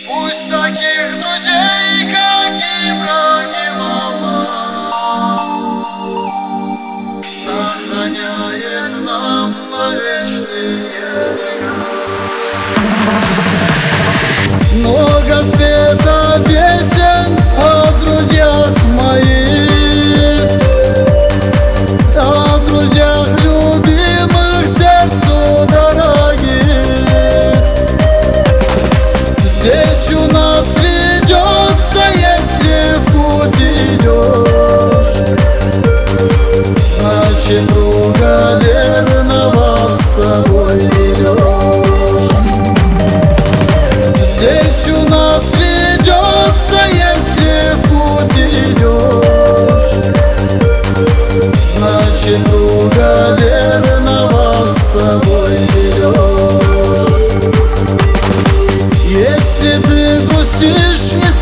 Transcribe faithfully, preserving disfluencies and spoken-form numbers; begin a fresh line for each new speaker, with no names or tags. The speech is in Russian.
Пусть таких друзей, как Ибрагимова, сохраняет нам на вечные века. Много спето песен о друзьях моих, о друзьях любимых, сердцу дорогих. Здесь у нас ведется, если в путь идешь, значит друга верного с собой ведешь. Здесь у нас ведется, если в путь идешь, значит друга верного с собой ведешь. Если ты грустишь, не